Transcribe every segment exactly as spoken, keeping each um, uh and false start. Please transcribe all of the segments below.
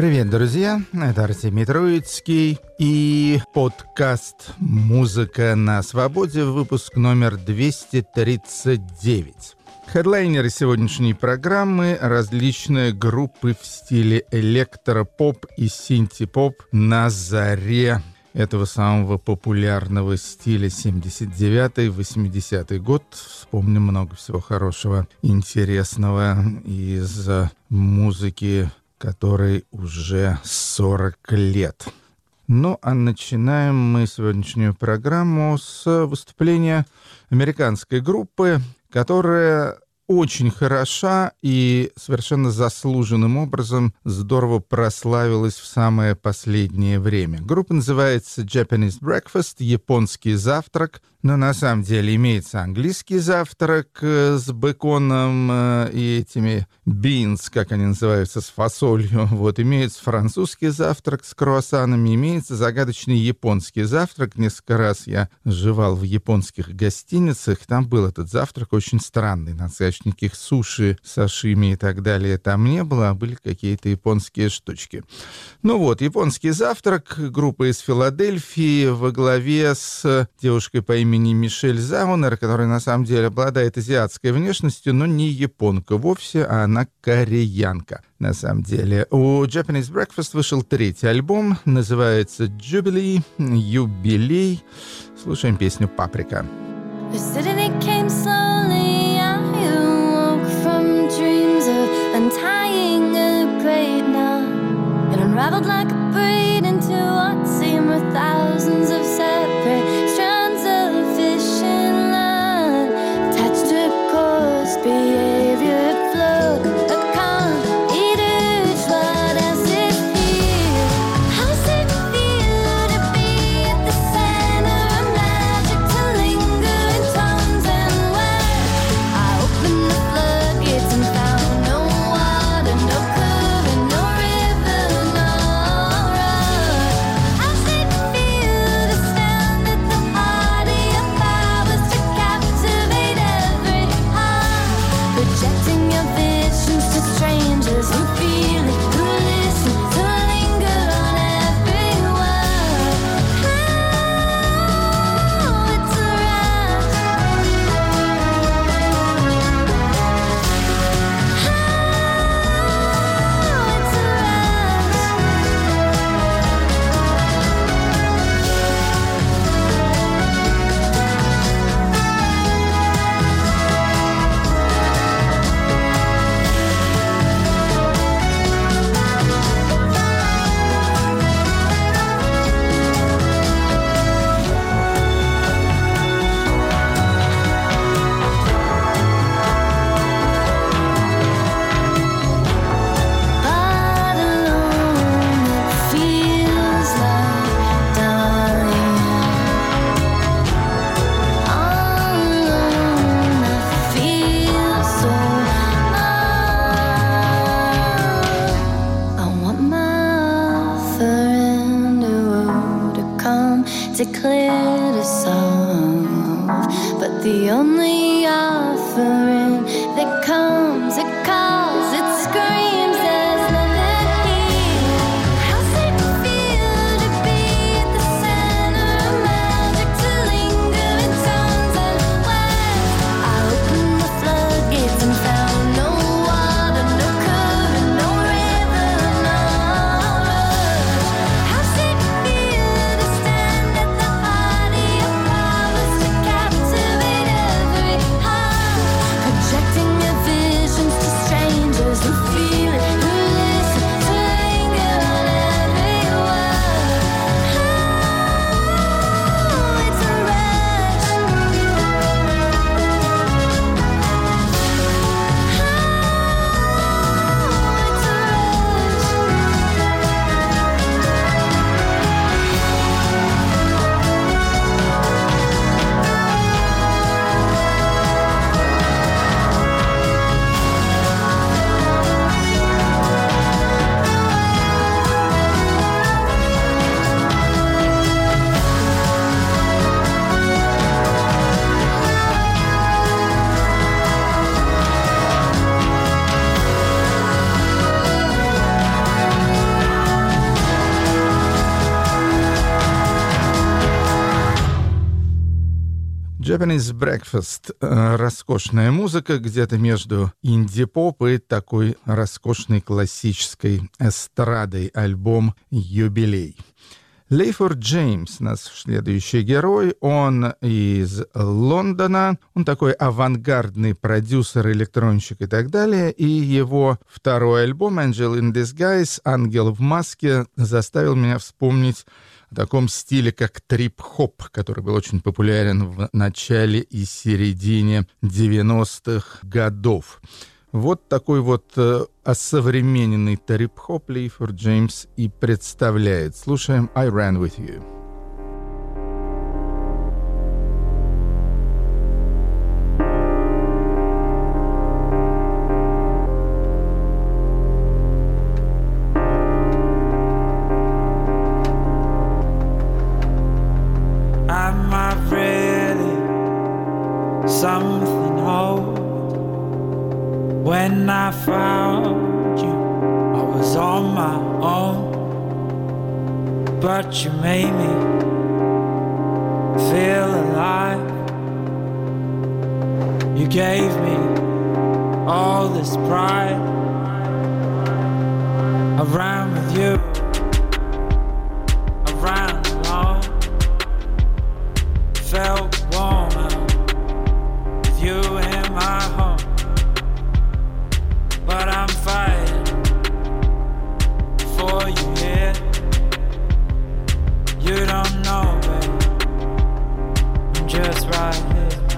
Привет, друзья! Это Артемий Троицкий и подкаст «Музыка на свободе», выпуск номер двести тридцать девять. Хедлайнеры сегодняшней программы — различные группы в стиле электропоп и синти-поп на заре этого самого популярного стиля семьдесят девятый восьмидесятый год. Вспомним много всего хорошего, интересного из музыки, которой уже сорок лет. Ну, а начинаем мы сегодняшнюю программу с выступления американской группы, которая очень хороша и совершенно заслуженным образом здорово прославилась в самое последнее время. Группа называется Japanese Breakfast, японский завтрак, но на самом деле имеется английский завтрак с беконом и этими beans, как они называются, с фасолью. Вот, имеется французский завтрак с круассанами, имеется загадочный японский завтрак. Несколько раз я жевал в японских гостиницах, там был этот завтрак очень странный, надо сказать, никаких суши, сашими и так далее там не было, а были какие-то японские штучки. Ну вот, японский завтрак, группа из Филадельфии во главе с девушкой по имени Мишель Заунер, которая на самом деле обладает азиатской внешностью, но не японка вовсе, а она кореянка. На самом деле. У Japanese Breakfast вышел третий альбом, называется Jubilee, юбилей. Слушаем песню «Паприка». Dreams of untying a great knot, it unraveled like a braid into what seemed were thousands of separate strands of fishing line, attached to course behavior flowed. A calm eater, what else is here? How's it feel to be at the center of magic, to linger in tones and words? I open the floodgates and found no water, no current, no river, no road. How's it feel to stand at the heart of your powers, to captivate every heart, projecting your visions to strangers who feel it, who listen, to linger on every word? Oh, it's a rush. But alone it feels like dying. All alone I feel so numb. I want my offering to come to clear to solve, but the only offering that comes, it calls, it screams, there's nothing here. How's it feel to be at the center of magic, to linger in tones and words? I opened the floodgates and found no water, no current, no river, no road. How's it feel to stand at the heart of your powers, to captivate every heart, Japanese Breakfast. Роскошная музыка где-то между инди-поп и такой роскошной классической эстрадой. Альбом «Юбилей». Лейфорд Джеймс, наш следующий герой, он из Лондона, он такой авангардный продюсер, электронщик и так далее, и его второй альбом «Angel in Disguise», «Ангел в маске», заставил меня вспомнить о таком стиле, как трип-хоп, который был очень популярен в начале и середине девяностых годов. Вот такой вот э, осовремененный трип-хоп Лейфорд Джеймс и представляет. Слушаем «I Ran With You». Am I really something old? When I found you, I was on my own, but you made me feel alive. You gave me all this pride. I ran with you, I ran alone, felt warm with you in my home. But I'm fighting for you here. You don't know, babe, I'm just right here.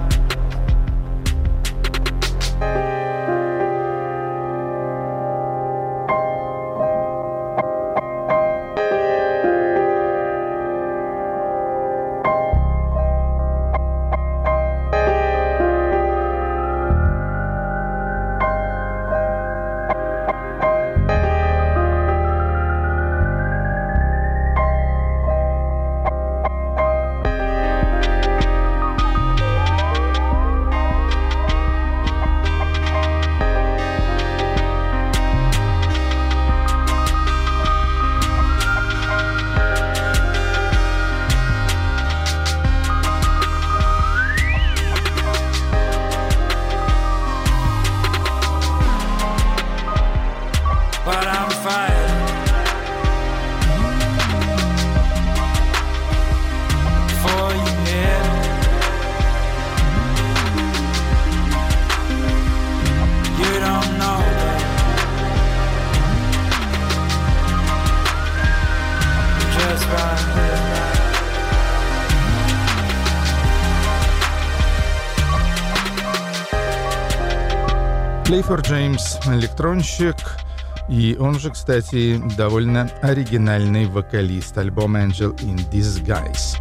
Лейфорд Джеймс — электронщик, и он же, кстати, довольно оригинальный вокалист. Альбом «Angel in Disguise».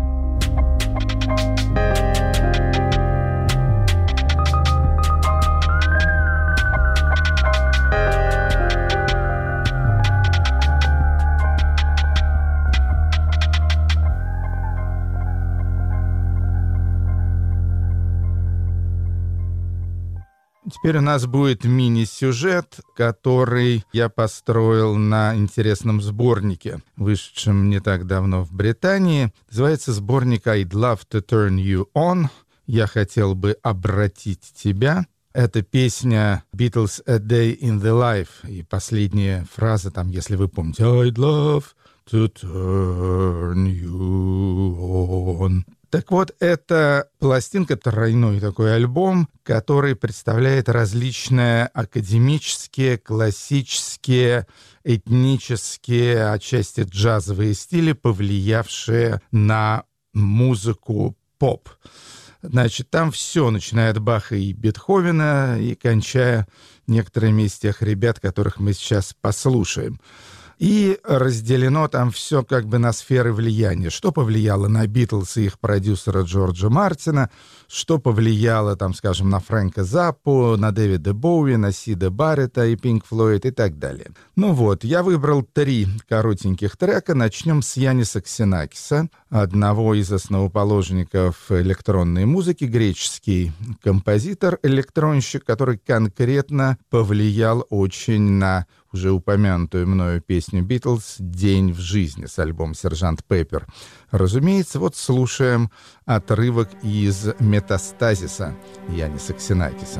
Теперь у нас будет мини-сюжет, который я построил на интересном сборнике, вышедшем не так давно в Британии. Называется сборник «I'd love to turn you on». «Я хотел бы обратить тебя». Это песня Beatles «A Day in the Life». И последняя фраза там, если вы помните, «I'd love to turn you on». Так вот, это пластинка, тройной такой альбом, который представляет различные академические, классические, этнические, отчасти джазовые стили, повлиявшие на музыку поп. Значит, там все, начиная от Баха и Бетховена и кончая некоторыми из тех ребят, которых мы сейчас послушаем. И разделено там все как бы на сферы влияния. Что повлияло на Битлз и их продюсера Джорджа Мартина, что повлияло, там, скажем, на Фрэнка Заппу, на Дэвида Боуи, на Сида Баррета и Пинк Флойд и так далее. Ну вот, я выбрал три коротеньких трека. Начнем с Яниса Ксенакиса, одного из основоположников электронной музыки, греческий композитор, электронщик, который конкретно повлиял очень на уже упомянутую мною песню «Битлз» «День в жизни» с альбома «Сержант Пеппер». Разумеется, вот слушаем отрывок из «Метастазиса» Яниса Ксенакиса.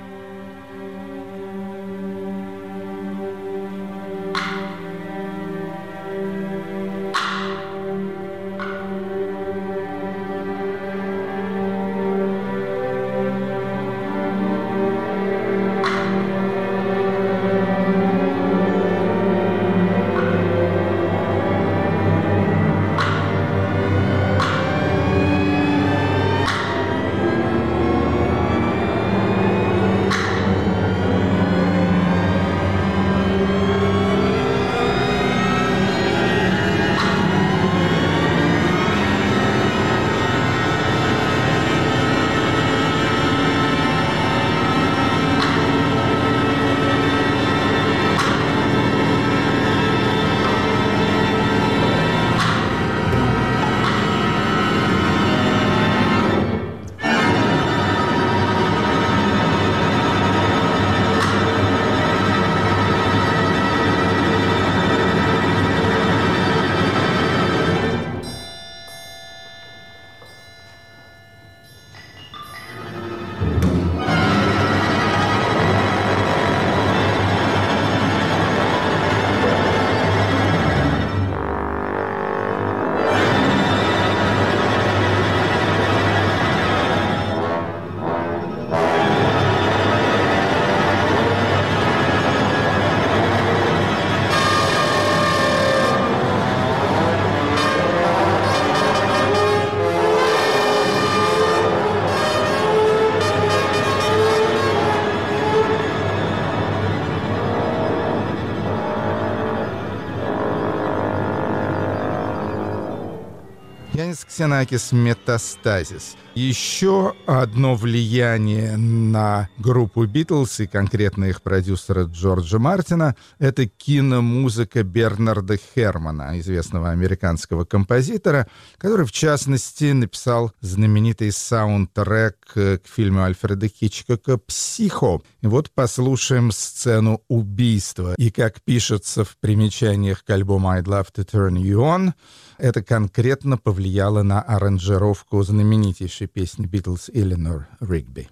Янис Ксенакис «Метастазис». Еще одно влияние на группу «Битлз» и конкретно их продюсера Джорджа Мартина — это киномузыка Бернарда Хермана, известного американского композитора, который, в частности, написал знаменитый саундтрек к фильму Альфреда Хичкока «Психо». И вот послушаем сцену убийства. И, как пишется в примечаниях к альбому «I'd Love to Turn You On», это конкретно повлияло на аранжировку знаменитейшей песни «Битлз» Эленор Ригби.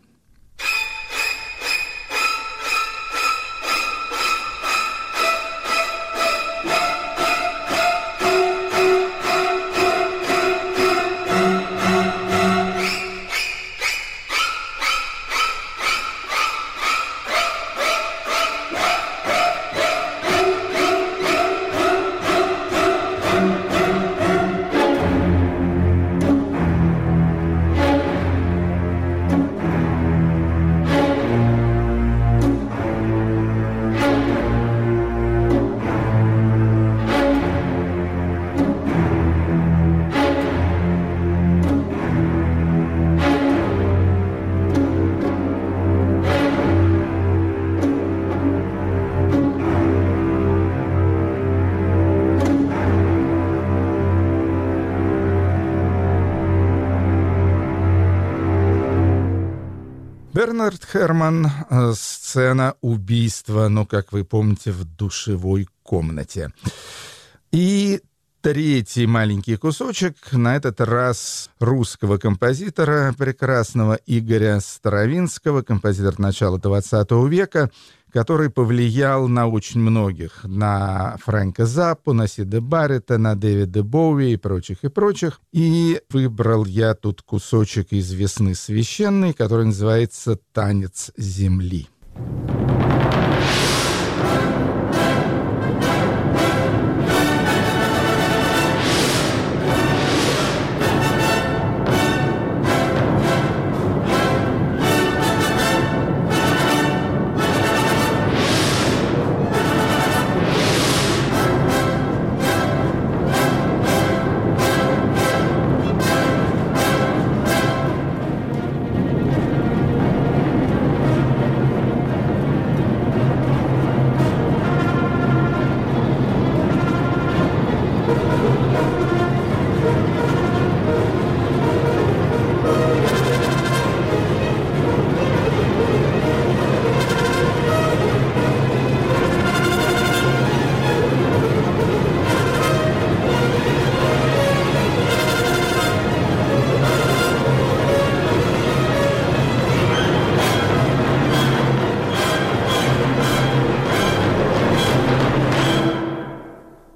Бернард Херман, сцена убийства, ну, как вы помните, в душевой комнате. И третий маленький кусочек, на этот раз русского композитора, прекрасного Игоря Старовинского, композитор начала двадцатого века, который повлиял на очень многих, на Фрэнка Заппу, на Сида Баррета, на Дэвида Боуи и прочих, и прочих. И выбрал я тут кусочек из «Весны священной», который называется «Танец земли».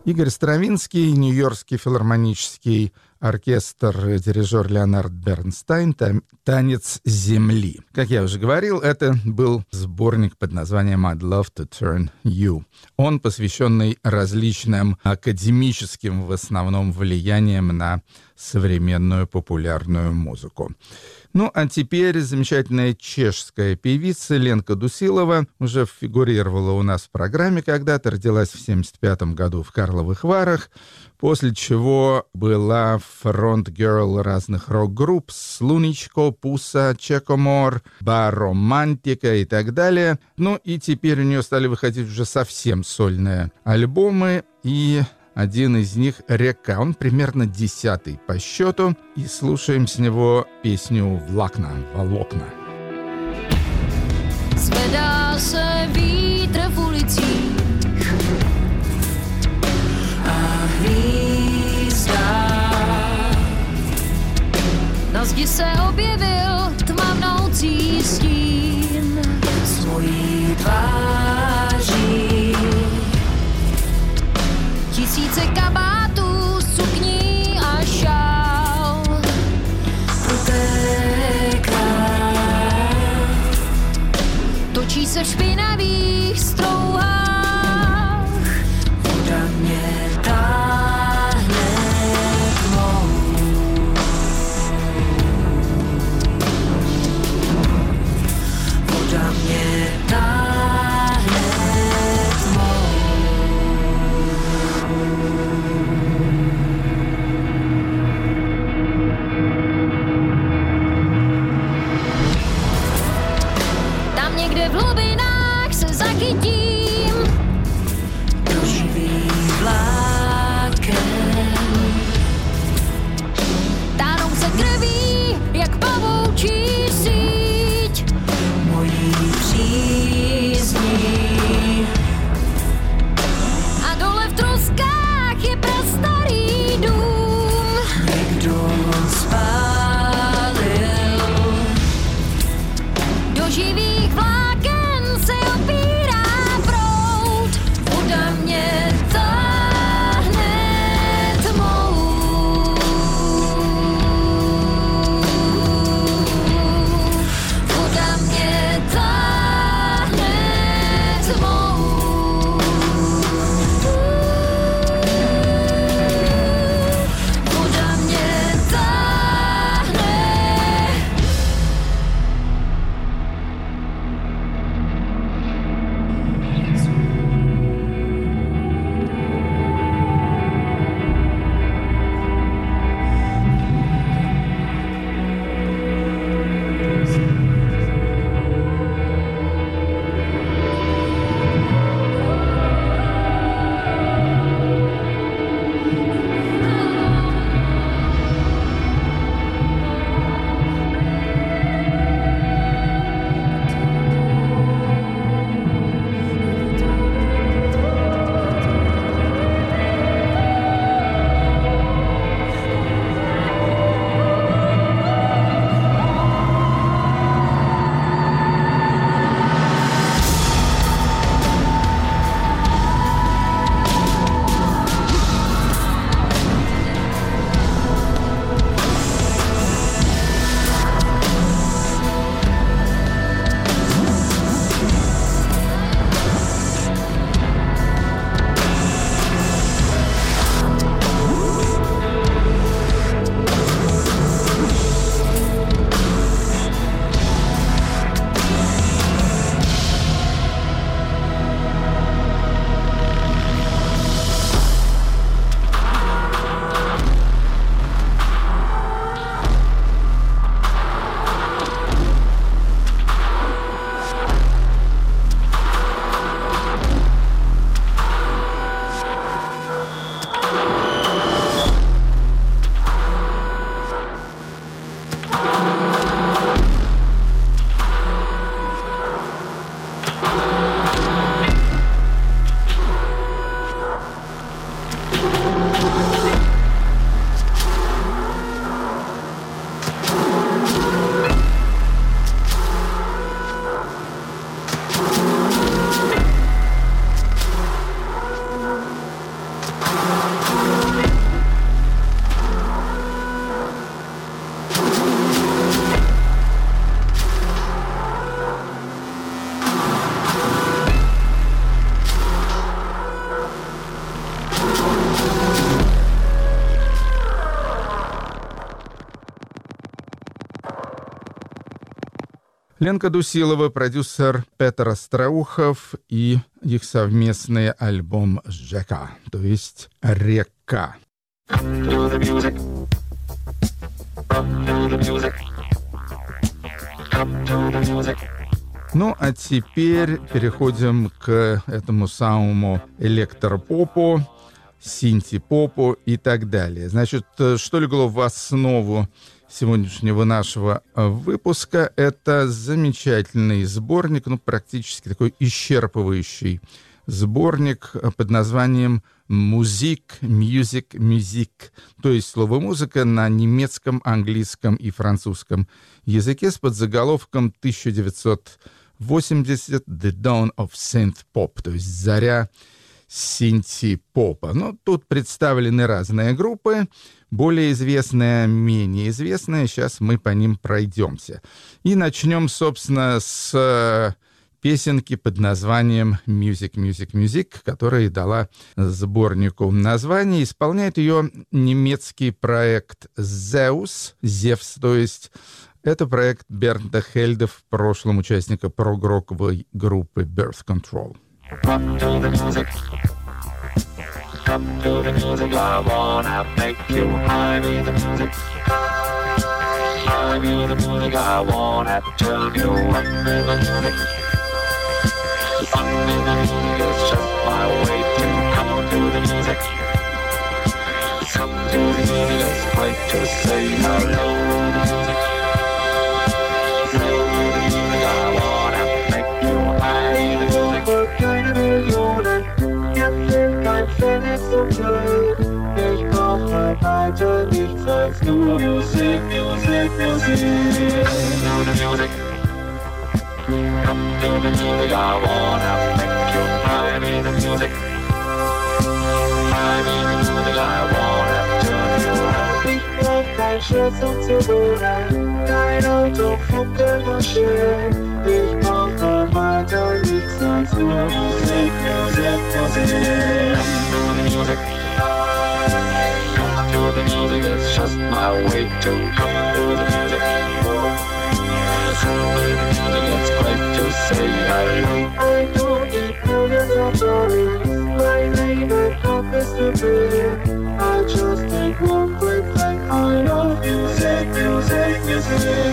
Игорь Стравинский, Нью-Йоркский филармонический оркестр, дирижер Леонард Бернстайн, «Танец земли». Как я уже говорил, это был сборник под названием «I'd Love to Turn You». Он посвященный различным академическим, в основном, влияниям на современную популярную музыку. Ну, а теперь замечательная чешская певица Ленка Дусилова уже фигурировала у нас в программе когда-то, родилась в семьдесят пятом году в Карловых Варах, после чего была фронт-герл разных рок-групп «Слуничко», «Пуса», «Чекомор», «Бар-романтика» и так далее. Ну, и теперь у нее стали выходить уже совсем сольные альбомы, и один из них «Река». Он примерно десятый по счету. И слушаем с него песню «Влакна», «Волокна». Zvedá se vítr v ulicích a hvízdá. Na zdi se objevil tmavnoucí stín svojí tváří. Tisíce kabátů, sukní a šál protéká. Točí se v špinavých strouhách. Voda mě táhne tmou. Voda mě táhne tmou. Tam někde v hlubinách se zachytím Ленка Дусилова, продюсер Петр Остроухов и их совместный альбом «Жека», то есть «Река». Ну, а теперь переходим к этому самому электропопу, синти-попу и так далее. Значит, что легло в основу сегодняшнего нашего выпуска? Это замечательный сборник, ну, практически такой исчерпывающий сборник под названием «Музик, мьюзик, мюзик», то есть слово «музыка» на немецком, английском и французском языке с подзаголовком тысяча девятьсот восемьдесят «The Dawn of Synth Pop», то есть «Заря синти-попа». Ну, тут представлены разные группы, более известные, менее известные. Сейчас мы по ним пройдемся. И начнем, собственно, с песенки под названием «Music, Music, Music», которая и дала сборнику название. Исполняет ее немецкий проект «Zeus», «Зевс», то есть это проект Бернта Хельде, в прошлом участника прог-роковой группы Birth Control. Come to the music. Come to the music. I wanna make you high with the music. High with the music. I wanna turn you up with the music. Fun with the music is just my way to come to the music. Come to the music. It's great to say hello with the music. Hello with the music. I wanna make you high with the music. Keine Millionen, jetzt sind kein Pfennig zu blöd. Ich brauche weiter nichts als nur Musik, Musik, Musik. Come to the music. Come to the music. I wanna make you high with the music. High with the music. I wanna turn you up. Ich brauch kein Schiff, um zu wohnen, kein Auto, Funke, Maschinen. Ich brauche weiter nichts als nur Musik, Musik, Musik. Come to the music. Come to the music. It's just my way to come to the music. Come to the music. It's great to say hello. I don't need millions of dollars. My name and cup is to be. I just need one quick thing. I love music, music, music.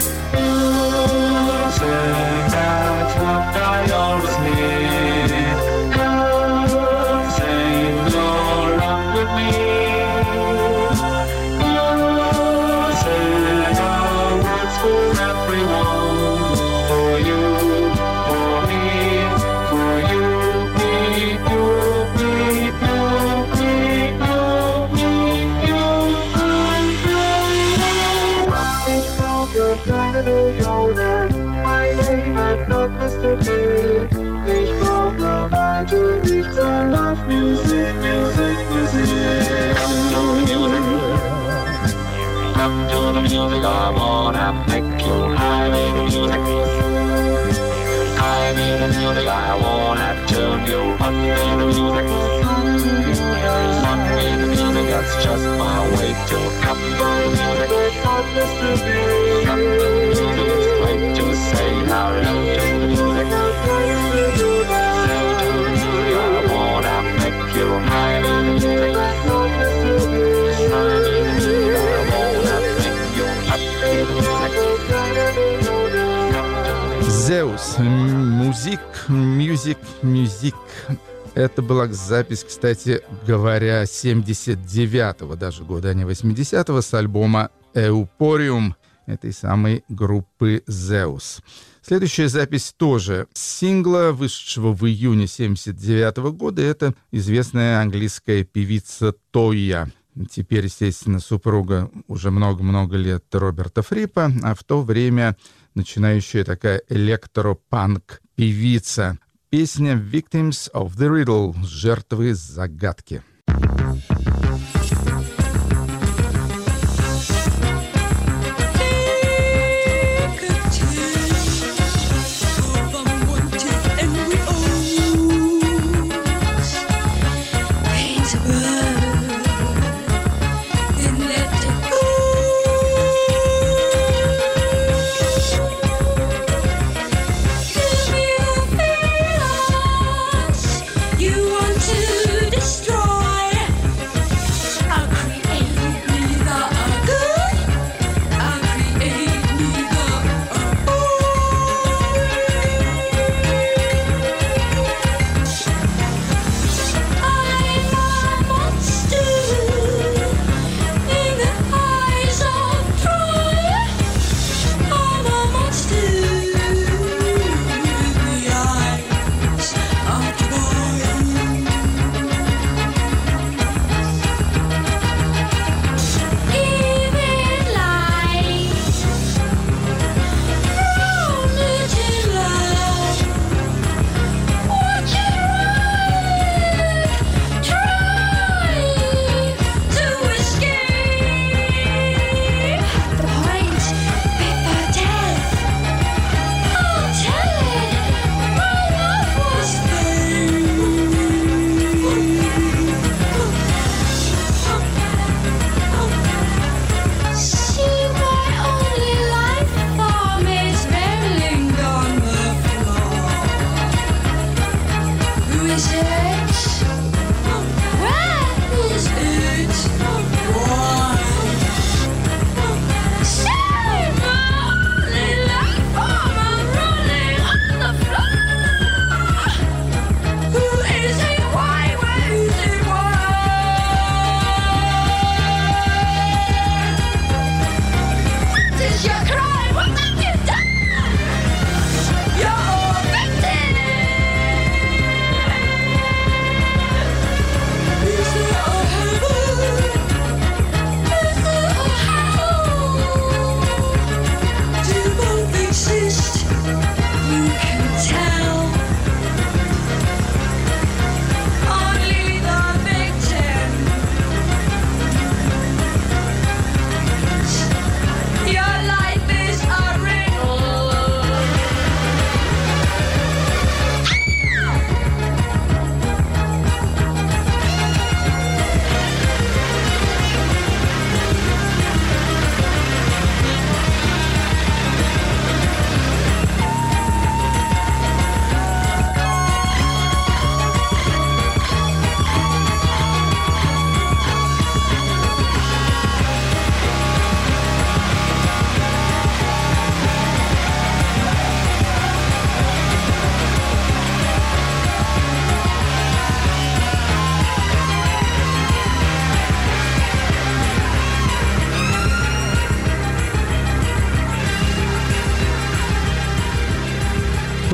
Music, that's what I always need. Come sing along with me. Music, our words for everyone. For you, for me, for you, me, you, me, you, me, you, me, you, ich brauche keine Millionen. Mein Leben hat noch was zu tun. Ich brauche weiter nichts als Musik, Musik, Musik. Come to the music. Come to the music. I wanna make you high with the music. High with the music. I wanna turn you up with the music. Fun with the music. That's just my way to come to the music. Come to the music. It's great to say hello to the music. Say to the music. I wanna make you high with the music. High with the music. I wanna make you up with the music. Zeus, музик, мьюзик, мюзик. Это была запись, кстати говоря, семьдесят девятого даже года, а не восьмидесятого, с альбома «Эупориум» этой самой группы Zeus. Следующая запись тоже с сингла, вышедшего в июне семьдесят девятого года. Это известная английская певица Тойя. Теперь, естественно, супруга уже много-много лет Роберта Фрипа, а в то время начинающая такая электропанк-певица. Песня «Victims of the Riddle» — «Жертвы загадки».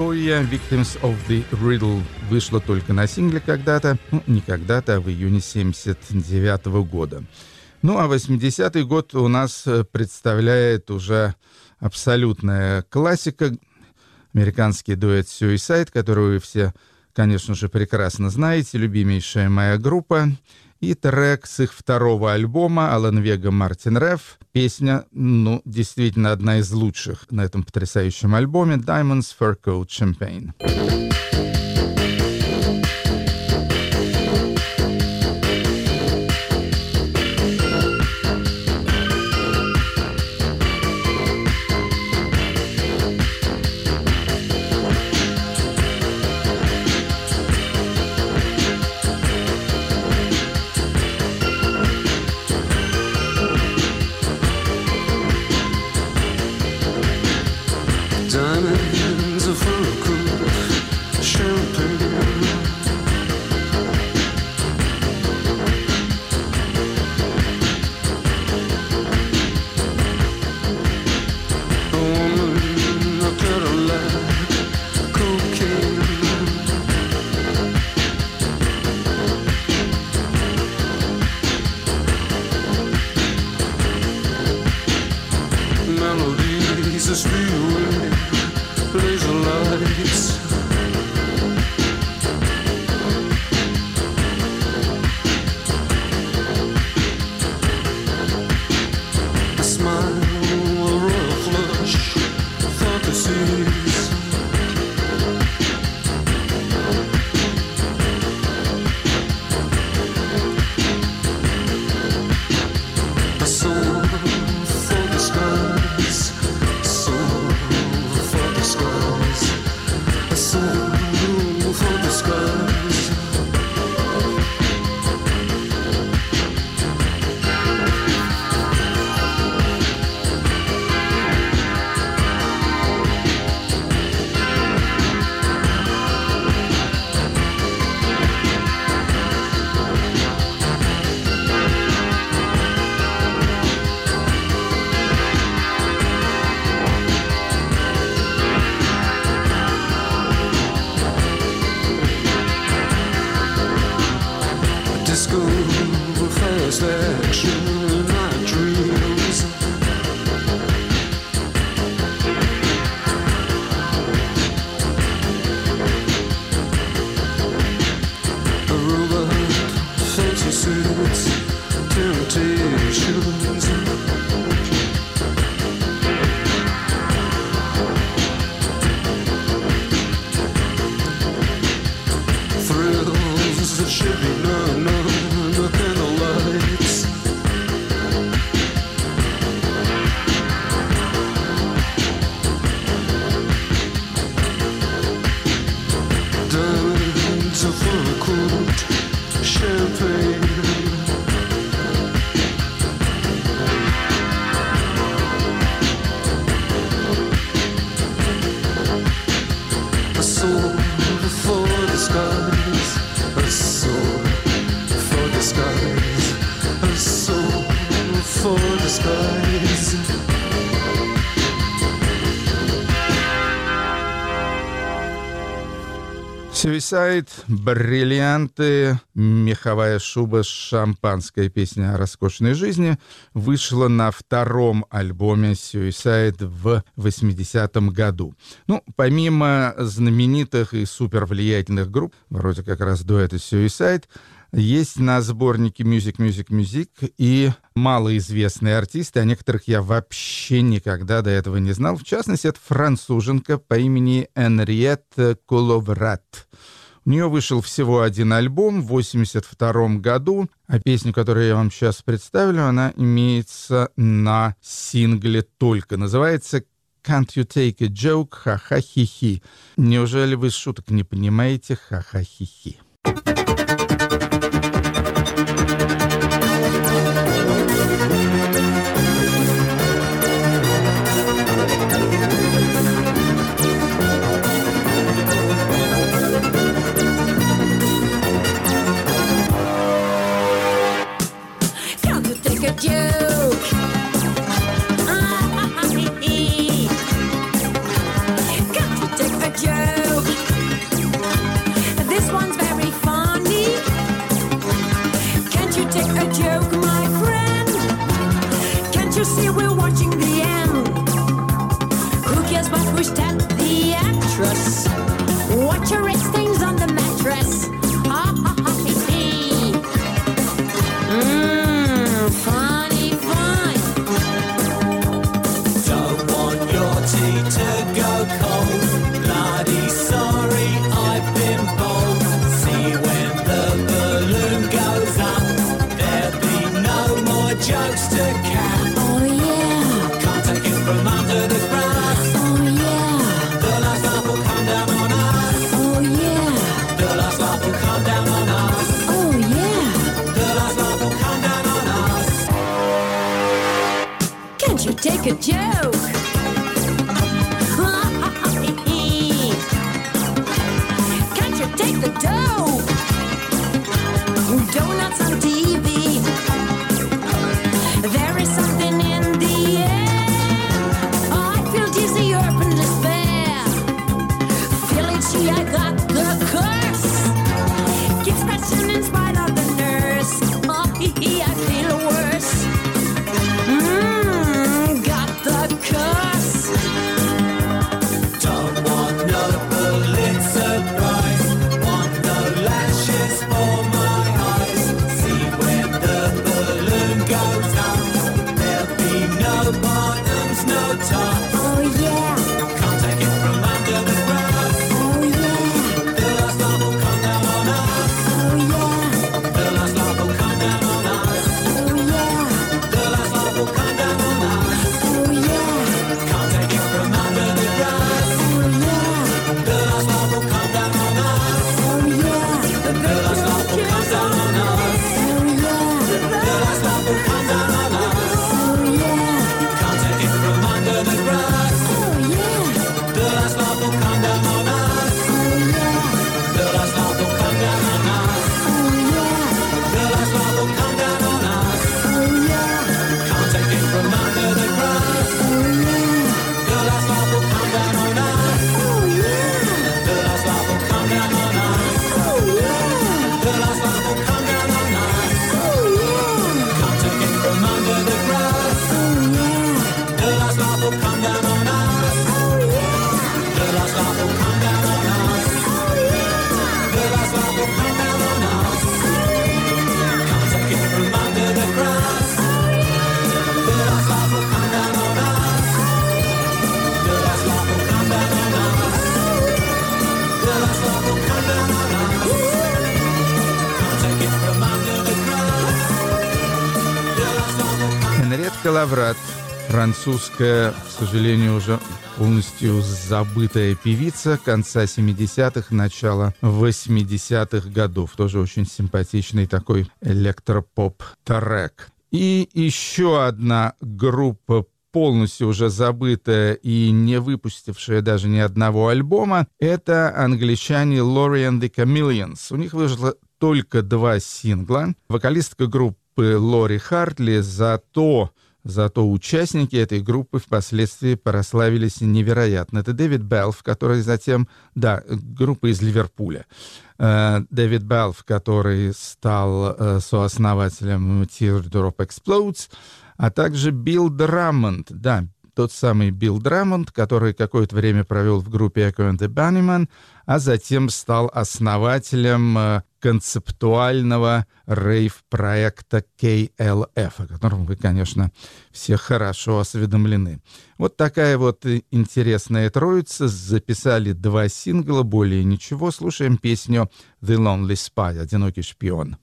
Toya Victims of the Riddle вышла только на сингле когда-то, ну, не когда-то, а в июне семьдесят девятого года. Ну, а восьмидесятый год у нас представляет уже абсолютная классика. Американский дуэт Suicide, который вы все, конечно же, прекрасно знаете, любимейшая моя группа. И трек с их второго альбома Алан Вега, Мартин Реф. Песня, ну, действительно одна из лучших на этом потрясающем альбоме Diamonds Fur Coat Champagne. Diamonds are full of cool champagne. A woman, a Cadillac, cocaine. Melodies are speedway. Laser lights. A smile, a royal flush, fantasies. A soul for the skies, soul for the skies, a soul for the skies. Disco, fast action, night dreams. A robot, fancy suits, temptations. Thrills that should be none, none, the candlelights. Diamonds are full of cool champagne. A soul for the skies, a soul for the skies, a soul for the skies. Suicide, бриллианты, меховая шуба с шампанской, песня о роскошной жизни, вышла на втором альбоме Suicide в восьмидесятом году. Ну, помимо знаменитых и супервлиятельных групп, вроде как раз дуэта Suicide, есть на сборнике Music, Music, Music и малоизвестные артисты, о некоторых я вообще никогда до этого не знал. В частности, это француженка по имени Энриетте Коловрат. У нее вышел всего один альбом в восемьдесят втором году, а песню, которую я вам сейчас представлю, она имеется на сингле только. Называется «Can't you take a joke? Ха-ха-хи-хи». Неужели вы шуток не понимаете? Ха-ха-хи-хи. Joke. Here's my first at the actress. Watch your red stains on the mattress. Ha ha ha hee hee. Mmm, funny fun. Don't want your tea to go cold. Bloody sorry, I've been bold. See when the balloon goes up, there'll be no more jokes to cap. Oh yeah, Can't take it from under the grass. oh yeah, The last laugh will come down on us. oh yeah, The last laugh will come down on us. oh yeah. The last laugh will come down on us. Can't you take a joke? Ha ha ha hee hee. Can't you take the dough? Donuts on T V. There is something in the air. I feel dizzy, up in despair. Feeling she, I got the curse. Keep scratching in spite of the nurse. Oh, hee hee, I feel worse. Mmm, got the curse. Don't want no Pulitzer Prize. Want no lashes for my eyes. See when the balloon goes up, there'll be no bottoms, no top. Oh yeah, Can't take it from under the grass. oh yeah, The last laugh will come down on us. oh yeah, The last laugh will come down on us. oh yeah, The last laugh will come down on us. oh yeah, Can't take it from under the grass. oh yeah, The last laugh will come down on us. oh yeah, The last laugh will come down on us. oh yeah, The last laugh will come down on us. oh yeah, Can't take it from under the grass. oh yeah, The last laugh will come down on us. oh yeah, The last laugh will come down on us. oh yeah, The last laugh will come down on us. oh yeah, Can't take it from under the grass. oh yeah, The last laugh will come down on us. oh yeah, The last laugh will come down on us. oh yeah, The last laugh will come down on us. oh yeah, Can't take it from under the grass. oh yeah, The last laugh will come down on us. oh yeah, The last laugh will come down on us. oh yeah, The last laugh will come down on us. Can't take it from under the grass. The last laugh will come down on us. The last laugh will come down on us. The last laugh will come down on us. Can't take it from under the grass. The last laugh will come. Henriette Лаврат, французская, к сожалению, уже полностью забытая певица конца семидесятых, начала восьмидесятых годов. Тоже очень симпатичный такой электропоп-трек. И еще одна группа, полностью уже забытая и не выпустившая даже ни одного альбома, это англичане Lori and the Chameleons. У них вышло только два сингла. Вокалистка группы Лори Хартли, зато, зато участники этой группы впоследствии прославились невероятно. Это Дэвид Белф, который затем... Да, группа из Ливерпуля. Э, Дэвид Белф, который стал э, сооснователем Teardrop Explodes, а также Билл Драмонд, да, тот самый Билл Драмонд, который какое-то время провел в группе Echo and the Bunnymen, а затем стал основателем э, концептуального рейв-проекта кей эл эф, о котором вы, конечно, все хорошо осведомлены. Вот такая вот интересная троица. Записали два сингла, более ничего. Слушаем песню «The Lonely Spy», «Одинокий шпион».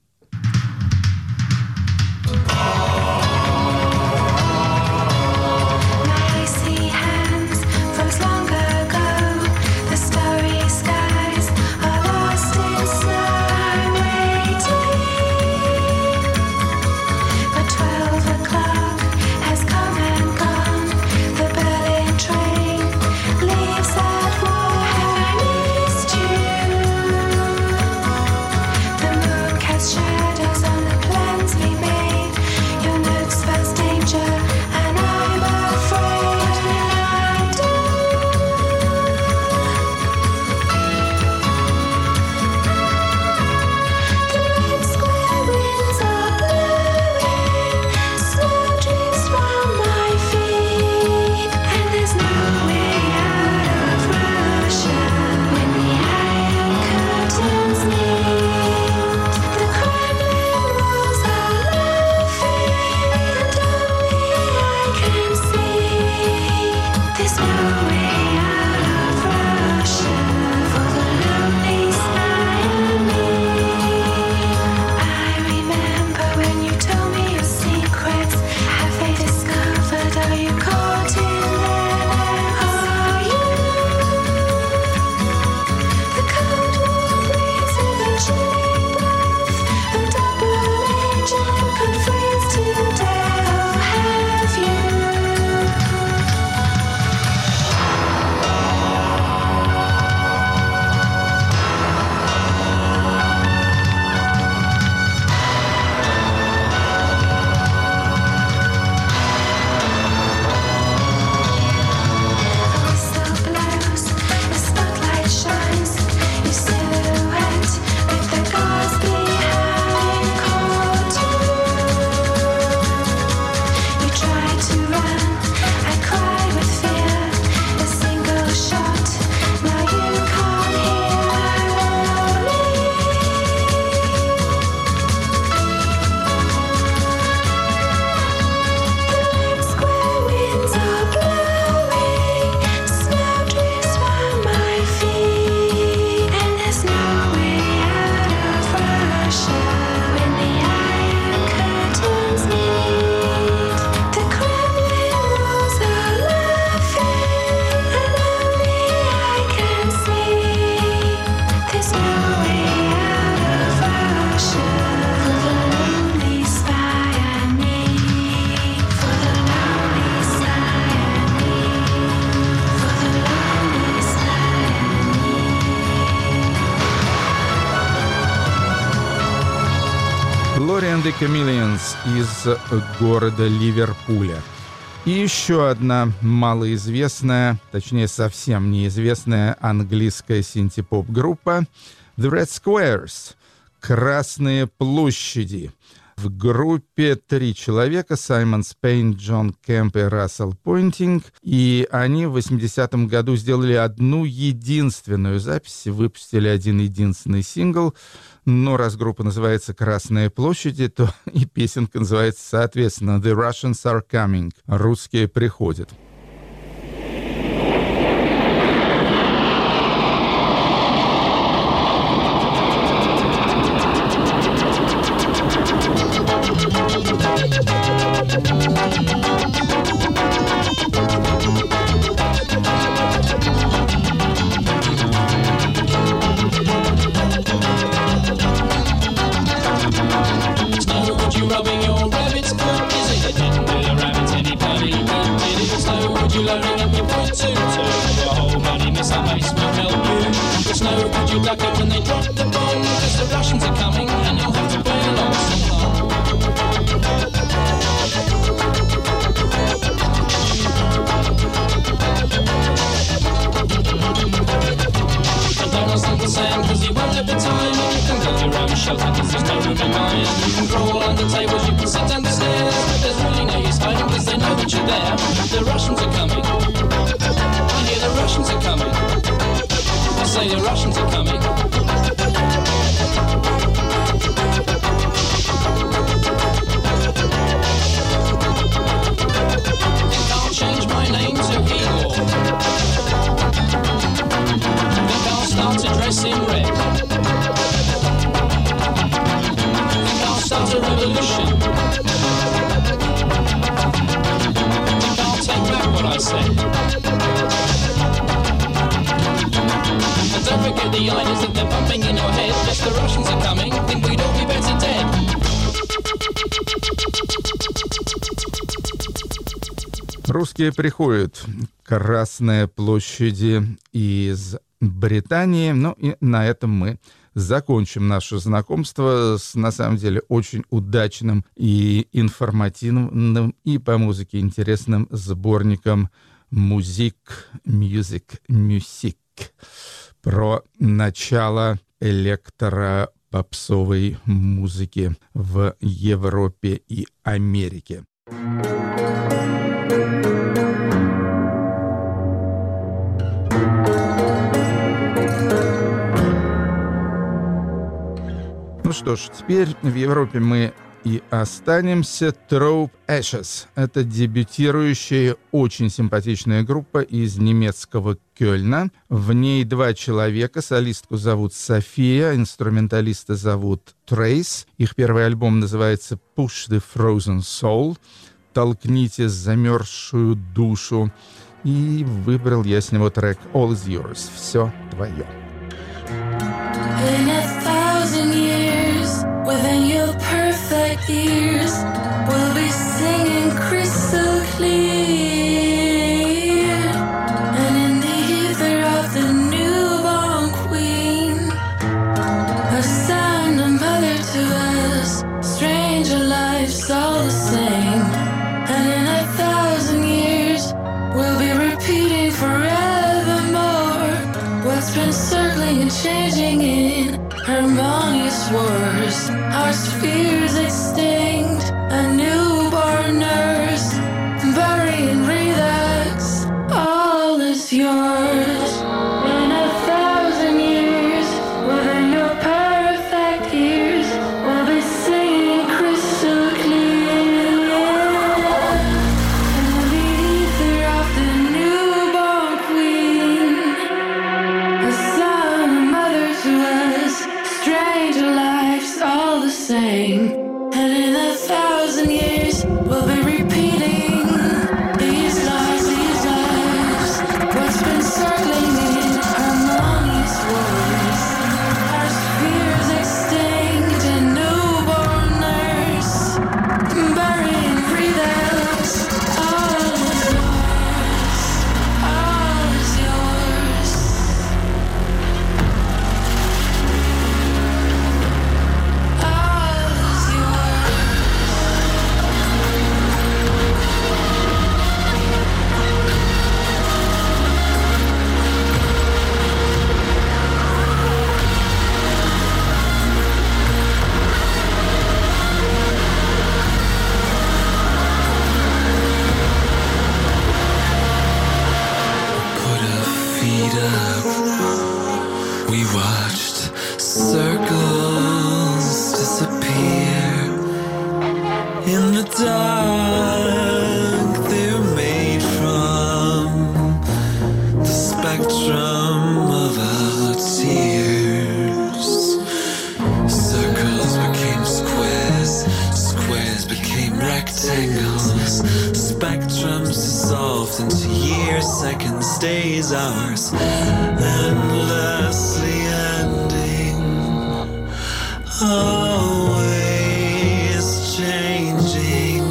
Has Glory and the Chameleons из города Ливерпуля. И еще одна малоизвестная, точнее совсем неизвестная английская синти-поп-группа The Red Squares — Красные площади. В группе три человека: Саймон Спейн, Джон Кэмп и Рассел Пойнтинг. И они в восьмидесятом году сделали одну единственную запись, выпустили один единственный сингл. Но раз группа называется «Красные площади», то и песенка называется соответственно «The Russians are coming» — «Русские приходят». Rubbing your rabbit's foot, is it? It didn't do the rabbit any bloody good. Did it snow? Would you loading up your point two two? Your whole money miss that base will help you. The snow, could you duck it when they drop the bomb? Because the Russians are coming and you'll have to play along some long. And don't ask Uncle Sam, cause he won't have the time. You can build your own shelter, cause there's no room in mine. You can crawl under tables, you can sit under stairs. But there's really no use hiding, cause they know that you're there. The Russians are coming. I hear the Russians are coming. I say the Russians are coming. Think I'll change my name to Igor. Think I'll start to dress in red. Think I'll start a revolution. Think I'll take back what I said. And don't forget the ideas that they're pumping in your head. Yes, the Russians are coming. Think we'd all be better dead. Русские приходят. Красные площади из Британии. Ну и на этом мы закончим наше знакомство с, на самом деле, очень удачным и информативным и по музыке интересным сборником «Музик, Music, Music» про начало электропопсовой музыки в Европе и Америке. Ну что ж, теперь в Европе мы и останемся. Throw Ashes. Это дебютирующая, очень симпатичная группа из немецкого Кёльна. В ней два человека. Солистку зовут София, инструменталиста зовут Трейс. Их первый альбом называется Push the Frozen Soul. «Толкните замерзшую душу». И выбрал я с него трек All is Yours. Все твое. In a thousand years, within your perfect ears, we'll be singing crystal clear. And in the ether of the newborn queen, a son, a mother to us, stranger lives all the same. And in a thousand years, we'll be repeating forevermore what's been circling and changing in harmonious wars. Our spheres extinct, a newborn nurse, burying redux, all is yours. In a thousand years, within your perfect ears, we'll be singing crystal clear. And in the ether of the newborn queen, a son, a mother to us, stranger lives all the same. And in a thousand years, we'll be repeating these lives, these lives. What's been circling in harmonious wars. Our spheres extinct, a newborn nurse, burying redux. All is yours, all is yours. All is yours. Put our feet up. We watched circles disappear in the dark. They're made from the spectrum of our tears. Circles became squares, squares became rectangles. Spectrums dissolved into years, seconds, days, hours, endlessly ending, always changing.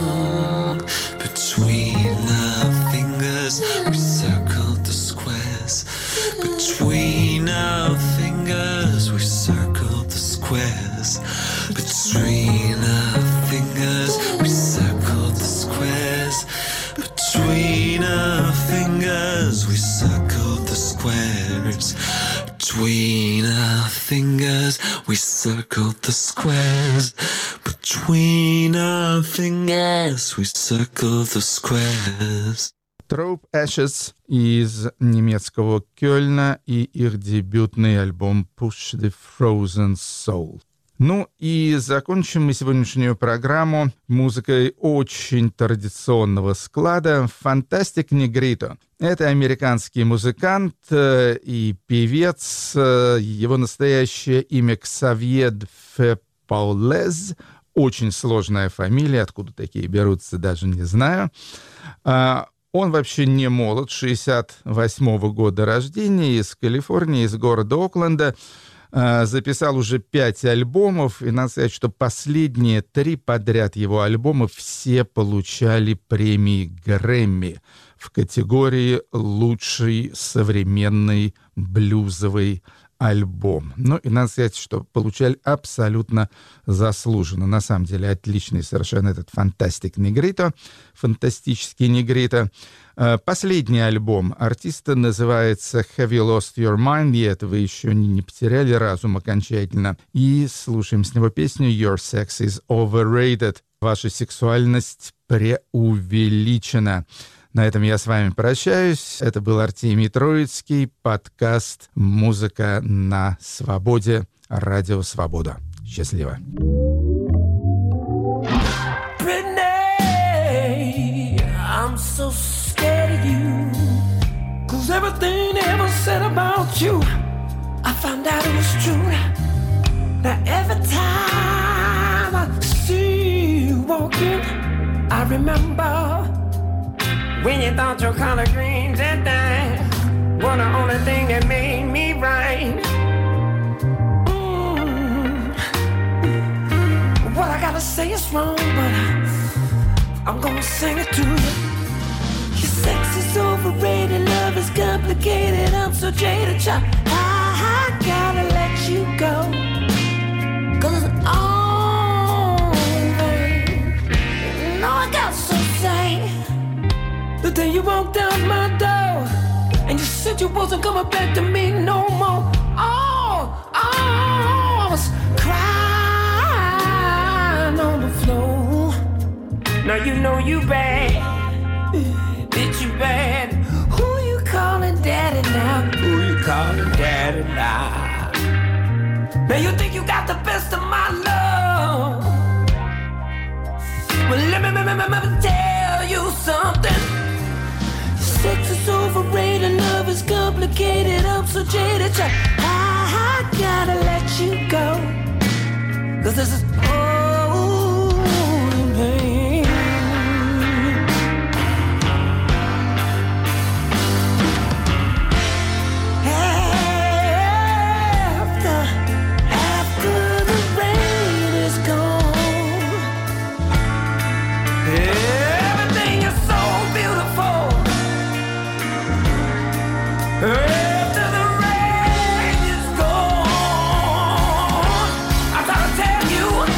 Between our fingers, we circled the squares. Between our fingers, we circled the squares. Between our fingers, we circled the squares. Between our fingers, we circled the squares. Between our fingers, we circled the squares. Between our fingers, we circled the squares. Throw Ashes из немецкого Кёльна и их дебютный альбом Push the Frozen Soul. Ну и закончим мы сегодняшнюю программу музыкой очень традиционного склада «Фантастик Негрито». Это американский музыкант э, и певец. Э, его настоящее имя Ксавье Д'Фе Паулез. Очень сложная фамилия, откуда такие берутся, даже не знаю. Э, он вообще не молод, шестьдесят восьмого года рождения, из Калифорнии, из города Окленда. Записал уже пять альбомов, и надо сказать, что последние три подряд его альбома все получали премии Грэмми в категории «Лучший современный блюзовый альбом». Ну, и надо сказать, что получали абсолютно заслуженно. На самом деле, отличный совершенно этот «Фантастик Негрито», «Фантастический Негрито». Последний альбом артиста называется «Have you lost your mind yet?» Вы еще не, не потеряли разум окончательно. И слушаем с него песню «Your sex is overrated». Ваша сексуальность преувеличена. На этом я с вами прощаюсь. Это был Артемий Троицкий, подкаст «Музыка на свободе», радио «Свобода». Счастливо. 'cause everything they ever said about you, I found out it was true. Now every time I see you walking, I remember when you thought your collard greens and that were the only thing that made me right. Mm. What I gotta say is wrong, but I'm gonna sing it to you. Your sex is overrated, love is complicated, I'm so jaded, child. I, I gotta let you go, 'cause it's over. No, I got to say, the day you walked out my door and you said you wasn't coming back to me no more. Oh, oh, I was crying on the floor. Now you know you bad, bitch, you bad. Who you calling daddy now? Who you calling daddy now? Now you think you got the best of my love? Well, let me, let me, let me tell you something. Sex is overrated, love is complicated, I'm so jaded, I, I gotta let you go, 'cause this is old pain. After, after the rain is gone, everything is so beautiful. After the rain is gone, I gotta tell you,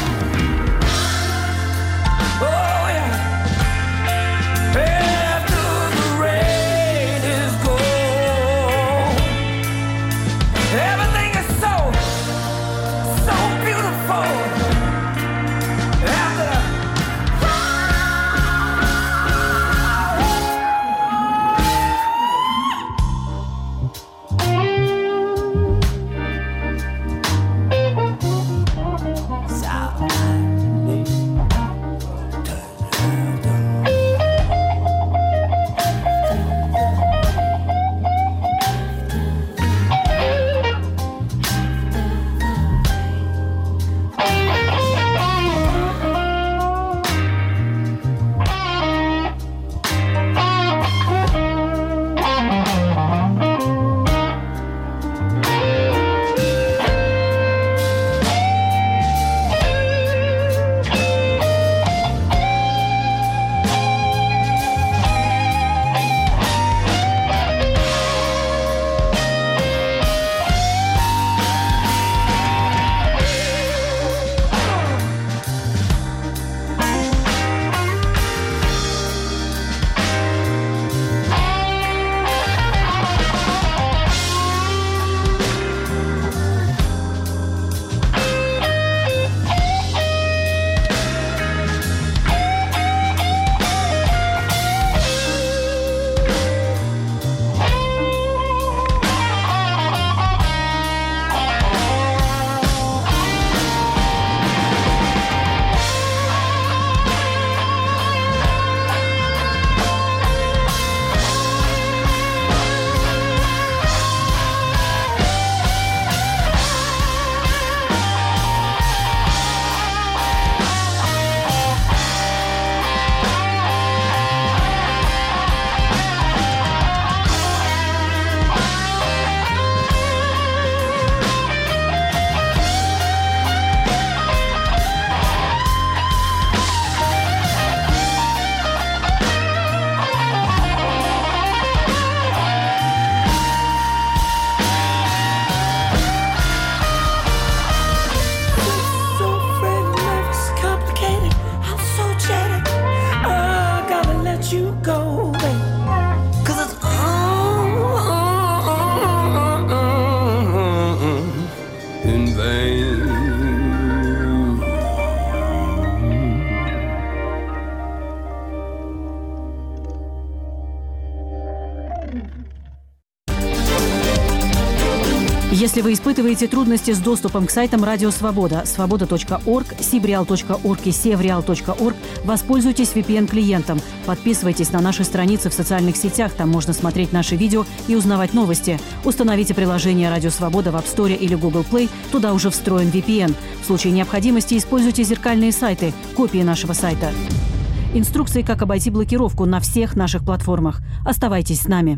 Если вы испытываете трудности с доступом к сайтам Радио Свобода, свобода точка орг, сибреал точка орг и севреал точка орг, воспользуйтесь ви пи эн-клиентом. Подписывайтесь на наши страницы в социальных сетях, там можно смотреть наши видео и узнавать новости. Установите приложение Радио Свобода в App Store или Google Play, туда уже встроен ви пи эн. В случае необходимости используйте зеркальные сайты, копии нашего сайта. Инструкции, как обойти блокировку на всех наших платформах. Оставайтесь с нами.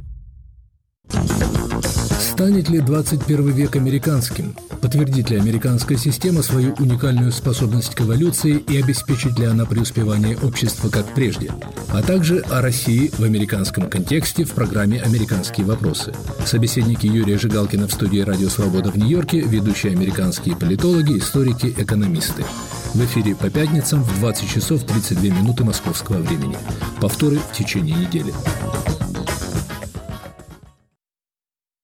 Станет ли двадцать первый век американским? Подтвердит ли американская система свою уникальную способность к эволюции и обеспечит ли она преуспевание общества как прежде? А также о России в американском контексте в программе «Американские вопросы». Собеседники Юрия Жигалкина в студии «Радио Свобода» в Нью-Йорке, ведущие американские политологи, историки, экономисты. В эфире по пятницам в двадцать часов тридцать две минуты московского времени. Повторы в течение недели.